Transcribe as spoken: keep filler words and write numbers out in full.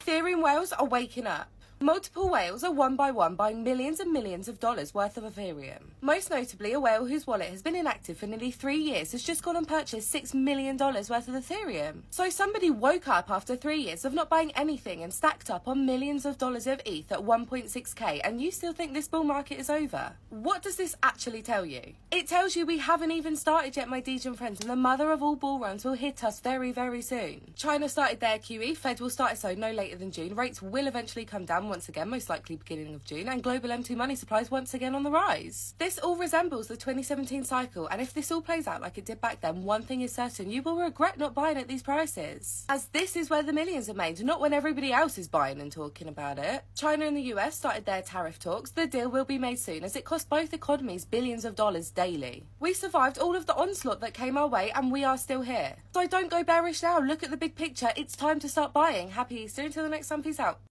Ethereum whales are waking up. Multiple whales are one by one buying millions and millions of dollars worth of Ethereum. Most notably, a whale whose wallet has been inactive for nearly three years has just gone and purchased six million dollars worth of Ethereum. So somebody woke up after three years of not buying anything and stacked up on millions of dollars of E T H at one point six K, and you still think this bull market is over? What does this actually tell you? It tells you we haven't even started yet, my Degen friends, and the mother of all bull runs will hit us very, very soon. China started their Q E, Fed will start so no later than June, rates will eventually come down once again, most likely beginning of June, and global M two money supplies once again on the rise. This all resembles the twenty seventeen cycle, and if this all plays out like it did back then, one thing is certain, you will regret not buying at these prices. As this is where the millions are made, not when everybody else is buying and talking about it. China and the U S started their tariff talks. The deal will be made soon, as it cost both economies billions of dollars daily. We survived all of the onslaught that came our way, and we are still here. So don't go bearish now, look at the big picture, it's time to start buying. Happy Easter, until the next time, peace out.